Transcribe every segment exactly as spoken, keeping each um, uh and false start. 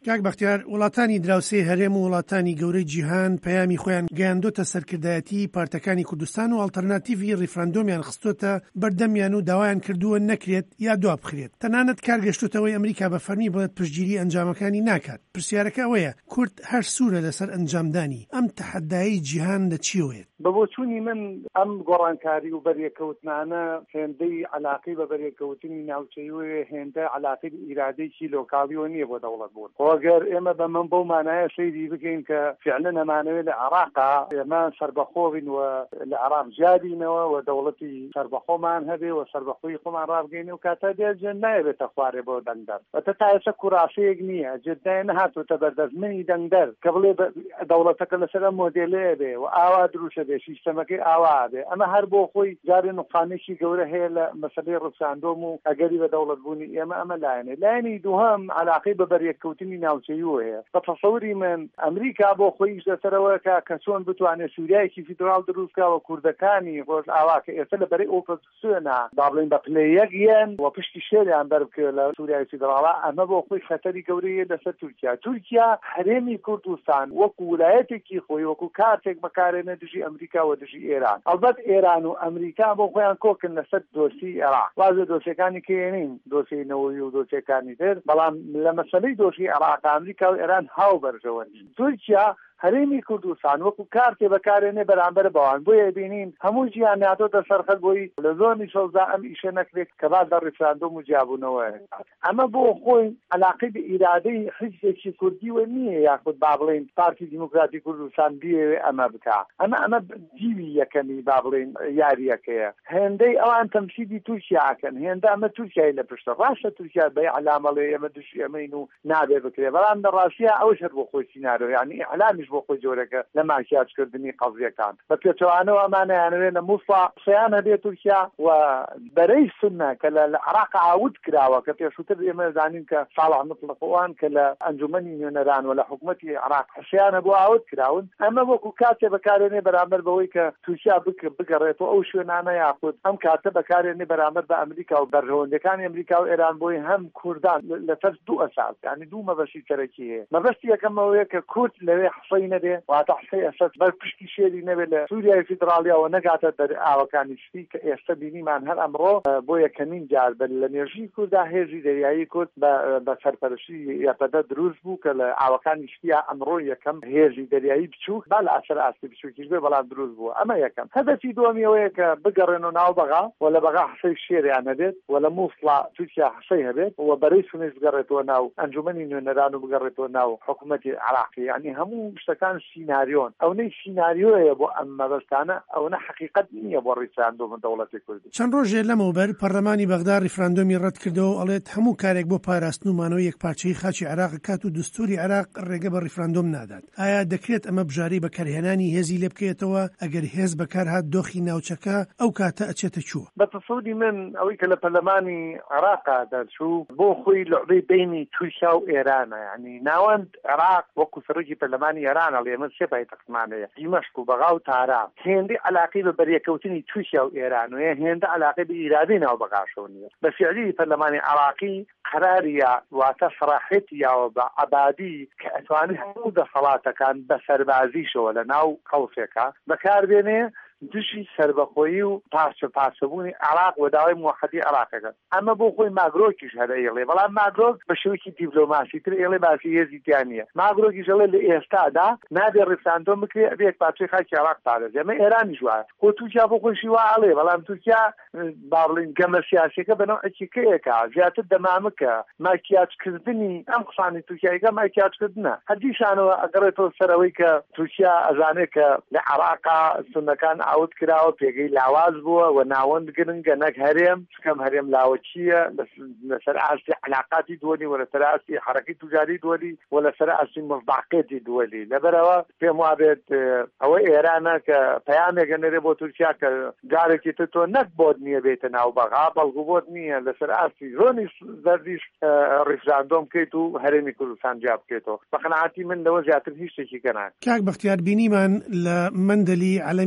کاک بەختیار، وڵاتانی دراوسێ هەرێم و وڵاتانی گەورەی جیهان پەیامی خۆیان گەیاندۆتە سەرکردایەتی پارتەکانی کوردستان و ئاڵتەرناتیڤی ڕیفراندۆمیان خستۆتە بەردەمیان و داوایان کردووە نەکرێت یا دوا بخرێت. تەنانەت کارگەشتوتەوەی ئەمریکا بە فەرمی بڵێت پشتگیری ئەنجامەکانی ناکات. پرسیارەکە ئەوەیە کورد هەر سوورە لەسەر ئەنجامدانی ئەم تەحەدایی جیهان لە چیوێت؟ بەبۆچوونی من ئەم گۆڕانکاری و بەریەکەوتنانە هێندەی عەلاقەی بە بەریەکەوتنی ناوچەیی و هێندە عەلاقەی ئیرادەیەکی لۆکاڵیەوە نییە بۆ دەوڵەت بوون. ئەگەر ئێمە بە من بەو مانایە سەیری بکەین کە فعلا ئەمانەوێت لە عێراقا ئێمە سەربەخۆبین و لە عێراق جیابینەوە و دەوڵەتی سەربەخۆمان هەبێ و سەربەخۆی خۆمان ڕابگەینێ و کاتە دێجێ نایەوێتە خوارێ بۆ دەنگدەر. ئەتە تا ئێستا کوڕاسەیەک نییە، جدای نەهاتوتە بەردەستمنی دەنگدەر کە بڵێ دەوڵەتەکە لەسەر ئەم مۆدێلەیە بێ و ئاوا دروشە بێ، سیستەمەکەی ئاوا بێ. ئەمە هەر بۆ خۆی جارێ نوقسانێکی گەورە هەیە لە مەسەلەی ڕەفساندۆم و ئەگەری بە دەوڵەت بوونی ئێمە ئەمە لایەنێ. لایەنی دووهەم عەلاقەی بە بەریەکەوتنی ناوچەیی هەیە. بە تەسەوری من ئەمریکا بۆ خۆی دەسەرەوە کە چۆن بتوانێت سووریایەکی فیدراڵ دروستکەوە کوردەکانی ڕۆژ ئاوا کە ئێستا لەبەرەی ئۆپۆزیسیۆنە با بڵێن بە پلەیەک یەن و پشتی شێریان بەربکرێت لە سووریای فیدراڵا، ئەمە بۆ خۆی خەتەری گەورەیە لەسەر تورکیا. تورکیا هەرێمی کوردستان وەکو ویلایەتێکی خۆی وەکو کارتێک بەکارێنە دژی ئەمریکا و دژی ئێران. ئەلبەت ئێران و ئەمریکا بۆ خۆیان کۆکن لەسەر دۆسی عێراق. وازە دۆسیەکانی کێنین، دۆسی نەوەوی و دۆسیەکانی تر، بەڵام لە مەسەلەی دۆسی عێراق ئەمریکا و ئێران هاو بەرژەوە نین. تورکیا هەرێمی کوردستان وەکو کارتێ بەکارێنێ بەرامبەر بەوان. بۆیە بینین هەموو جیان ناتۆتە سەرخەت بۆی لە زۆنی شەوزا ئەم ئیشە نەکرێت کە باز لە ڕیفراندۆم و جیابوونەوە. ئەمە بۆ خۆی عەلاقەی بە ئیرادەی حیزبێکی کوردی وە نییە، یاخود با بڵێن پارتی دیموکراتی کوردستان بیەوێ ئەمە بکا. ئەمە ئەمە دیوی یەکەمی با بڵێن یاریەکەیە. هێندەی ئەوان تەمسیلی تورکیاکەن، هێندە ئەمە تورکیای لە پشتە. ڕاستە تورکیا بە علامەڵێ ئێمە دژی ئەمەین و نابێ بکرێ، بەڵام لە ڕاستیە ئەوەش هەر بۆ خۆی سینارۆ، یعنی ئەعلامی بۆ خۆی جۆرەکە لە ماکیاجکردنی قەزیەکان بە پێچەوانەوە ئەمانەیانەوێت لە مووسڵا قسەیان هەبێت تورکیا و بەرەی سنە کە لە عێراق عاود کراوە کە پێشووتر ئێمە زانین کە ساڵح مطلقەوان کە لە ئەنجومەنی نوێنەران و لە حکوومەتی عێراق قسەیان بۆ عاود کراون. ئەمە وەکو کاتێ بەکارێنێ بەرامبەر بەوەی کە تورکیا بگەڕێتەوە ئەو شوێنانە، یاخود ئەم کاتە بەکارێنێ بەرامبەر بە ئەمریکا و بەرژەوەندەکانی ئەمریکا و ئێران بۆی هەم کوردان لەسەر دوو ئەساس، یعنی دوو مەبەستی سەرەکی هەیە. مەبەستی یەکەمەوەیە کە کورد لەوێ حسەی نەبێ، واتە حسەی ئەسەد بەر پشتی شێری نەبێت لە سووریای فیدراڵیەوە نەگاتە دەر ئاوەکانی شتی کە ئێستا بینیمان هەر ئەمڕۆ بۆ یەکەمین جار بە لە نێژی کووردا هێزی دەریایی کورد بە سەرپەرشتی یەپەدە دروست بوو کە لە ئاوەکانی شتیا ئەمڕۆ یەکەم هێزی دەریایی بچووک با لە ئەسەر ئاستی بچووکیش بێ، بەڵام دروست بووە. ئەمە یەکەم. هەدەفی دووەمیەوەیە کە بگەڕێن و ناو بەغا و لە بەغا حسەی شێریان هەبێت و لە مووسڵا تورکیا حسەی هەبێت و بەرەی سونەیش بگەڕێتەوە ناو ئەنجومەنی نوێنەران و بگەڕێتەوە ناو حکوومەتی عێراقی. یعنی هەموو شتەکان سیناریۆن. ئەوەی سیناریۆیە بۆ ئەم مەبەستانە، ئەوە حقیقەت نییە بۆ ڕیفراندۆم دەوڵەتی کوردی. چەند ڕۆژێ لەمەوبەر پەرلەمانی بەغدا ڕیفراندۆمی ڕەت کردەوە و ئەڵێت هەموو کارێک بۆ پاراستن و مانەوەی یەکپارچەی خاچی عێراق کات و دستوری عێراق ڕێگە بە ڕیفراندۆم نادات. ئایا دەکرێت ئەمە بژاری بەکارهێنانی هێزی لێ بکەیتەوە؟ ئەگەر هێز بەکارهات دۆخی ناوچەکە ئەو کاتە ئەچێتە چووە؟ بە تەسەوری من ئەوەی کە لە پەرلەمانی عێراقا دەرچوو بۆ خۆی لعبەی بینی تورکیا و ئێرانە، یعنی ناوەند عێراق وەکو سەرۆکی پەرلەمانی ئێرانە ئێمە سێ پایتەختمانەیە، دیمەشق و بەغا و تاران. هێندەی عەلاقەی بە بەریەکەوتنی تورکیا و ئێران و هێندە عەلاقەی بە ئیرادەی ناو بەغاشەوە نییە. بە فعلی پەرلەمانی عێراقی قەراریە واتە سەراحەتیەوە بە عەبادی کە ئەتوانێت هەموو دەسەڵاتەکان بە سەربازیشەوە لە ناو قەوسێکە بەکاربێنێ دژی سربەخۆیی و پارچە پارچەبوونی عێراق و داوای موحەدی عێراقەکە. ئەمە بۆ خۆی ماگرۆکیش هەر ئێڵێ، بەڵام ماگرۆک بە شێوەیەکی دیپلۆماسیتر ئێڵێ باسی هێزی تیان نییە. ماگرۆکیش ئەڵێ لە ئێستادا نابێ ڕیفراندۆم بکرێ ئەبێ یەک پارچەی خاکی عێراق پارێزێ. ئەمە ئێرانیش وایە، خۆ تورکیا بۆ خۆیشی وا ئەڵێ، بەڵام تورکیا با بڵێن گەمە سیاسیەکە بەنەوعێکی کەیەکە زیاتر دەمامکە ماکیاجکردنی ئەم قسانی تورکیایەکە ماکیاجکردنە. هەردیشانەوە ئەگەڕێتەوە سەرەوەی کە تورکیا ئەزانێت کە لە عێراقا سونەکان عاود کراوە پێگەی لاواز بووە و ناوەند گرنگە نەک هەرێم، چکەم هەرێم لاوە چییە لەسەر ئاستی علاقاتی دووەلی و لەسەر ئاستی حرەکەی توجاری دووەلی و لەسەر ئاستی مصداقیەتی دووەلی. لەبەرەوە پێم وابێت ئەوە ئێرانە کە پەیامێک گەنێرێ بۆ تورکیا کە جارێکی تر تۆ نەک بۆت نییە بێتە ناو بەغا، بەڵکو بۆت نییە لەسەر ئاستی زۆنی زەردیش ڕیفراندۆم بکەیت و هەرێمی کوردستان جیا بکەیتەوە. بەقەناعەتی من لەوە زیاتر هیچ شتێکی کەنان. کاک بەختیار بینیمان لە مەندەلی عەلەمی کوردستان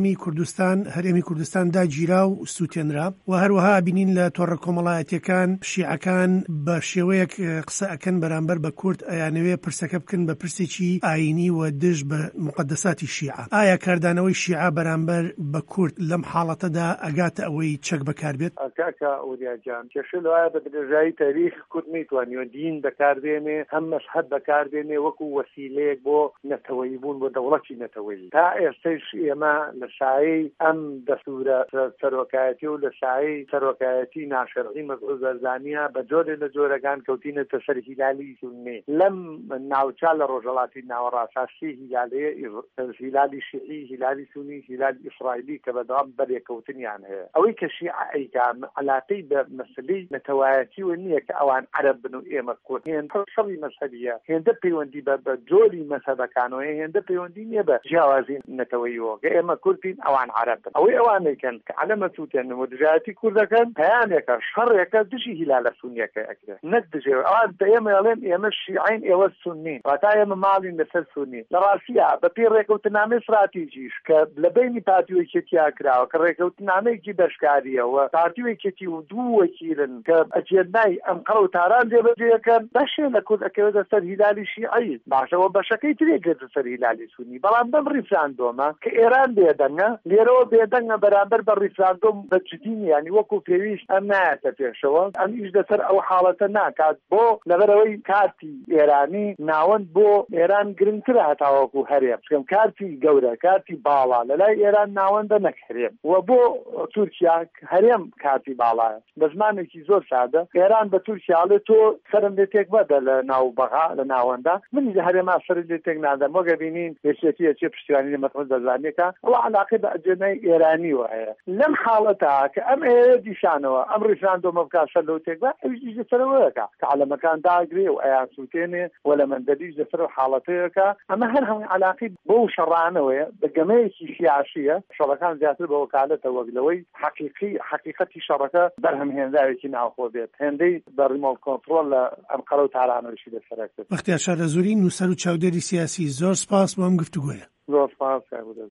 کوردستان هەرێمی کوردستان داگیرا و سووتێنرا و هەروەها بینین لە تۆڕە کۆمەڵایەتیەکان شیعەکان بە شێوەیەک قسە ئەکەن بەرامبەر بە کورد ئەیانەوێ پرسەکە بکەن بە پرسێکی ئاینی و دژ بە مقدساتی شیعە. ئایا کاردانەوەی شیعە بەرامبەر بە کورد لەم حاڵەتەدا ئەگاتە ئەوەی چەک بەکاربێت؟ کاکە ئەوریاجان کێشە لەوایە بە درێژایی تاریخ کورد نەیتوانیوە دین بەکاردێنێ هەم مەذهب بەکاردێنێ وەکو وەسیلەیەک بۆ نەتەوەیی بوون بۆ دەوڵەتی نەتەوەیی. تا ئێستش ئێمە لە سایەی ئەم دەستورە سەرۆکایەتی و لە سایەی سەرۆکایەتی ناشەرعی مەزعوو بەرزانیە بە جۆرێ لە جۆرەکان کەوتینەتە سەر هیلالی سوننی. لەم ناوچە لە ڕۆژهەڵاتی ناوەڕاستاسی هیلالەیە هیلالی شیعی، هیلالی سونی، هیلالی ئیسرائیلی کە بەدەوام بەرێکەوتنیان هەیە. ئەوەی کە شیعە ئەیکا علاقەی بە مەسلەی نەتەوایەتی و نییە کە ئەوان عەرەب بن و ئێمە کورد. هێندە شەڕی مەذهبیە، هێندە پەیوەندی بە جۆری مەذهبەکانەوە، هێندە پەیوەندی نییە بە جیاوازی نەتەوەییەوە کە ئێمە کوردین ئەوان عەرەب بن. ئەوەی ئەوانەیکەن کە عەلەمە سووتێنن و دژایەتی کوردەکەن پەیامێکە شەڕێکە دژی هیلالە سونیەکە ئەکرێ نەک دژێ ئەوان بە ئێمە ئەڵێن ئێمە شیعین ئێوە سونی واتە ئێمە ماڵین لەسەر سونی. لە ڕاستیە بە پێی ڕێکەوتنامەی استراتیژیش کە لە بینی پارتیوەکێتیا کراوە کە ڕێکەوتنامەیەکی بەشکاریەوە پارتیوەکێتی و دوو وەکیلن کە ئەجێنای ئەم قەڵ و تاران جێبەجێەکەن بەشێ لە کورد ئەکەوێتە سەر هیلالی شیعی باشەوە بەشەکەی ترێکێتە سەر هیلالی سونی. بەڵام بەم ریفراندۆمە کە ئێران بێدەنگە لێرەوە بێدەنگە بەرامبەر بە ریفراندۆم بە جدی ینی وەکو پێویست ئەم نایەتە پێشەوە ئەم ئیش دەسەر ئەو حاڵەتە ناکات بۆ لەبەرەوەی کارتی ئێرانی ناوەند بۆ ئێران گرنگترە هەتاوەکو هەرێم چکەم کارتی گەورە کارتی باڵا لەلای ئێران ناوەندە نەک هەرێم و بۆ تورکیا هەرێم کارتی باڵایە. بە زمانێکی زۆر سادە ئێران بە تورکیاڵێ تۆ سەرم لێ تێک بەدە لە ناو بەغا لە ناوەندا منی لە هەرێما سەر لێ تێک نادەم وەگە بینین هێچێتیە چێ پشتیوانی لە مەتمەند دەزانێکە ئەوە علاقەی بە ئەجێنەی ئێرانی وایە. لەم حاڵەتە کە ئەم ئێرە دیشانەوە ئەم ریفراندۆمە بکات سەر لەو تێک بە ئەویش دیش لەسەرەوەیەکە کە عەلەمەکان داگرێ و ئەیان سووتێنێ و لە مەندەلیش لەسەر حاڵەتەیەکە ئەمە هەر هەمووی علاقی بۆ شەڕانەوەیە بە گەمەیەکی سیاسیە. شەڕەکان زیاتر بە وەکالەتە وەک لەوەی حقیقی حقیقەتی شەڕەکە بەرهەمهێنراوێکی ناوخۆ بێت هێندەی بە ریمۆت کۆنتڕۆل لە ئەم قەڵە و تارانەوەشی لەسەرە کرد. بەختیار شارەزووری نووسەر و چاودێری سیاسی زۆر سپاس بۆ ئەم گفتوگۆیە. زۆر سپاس.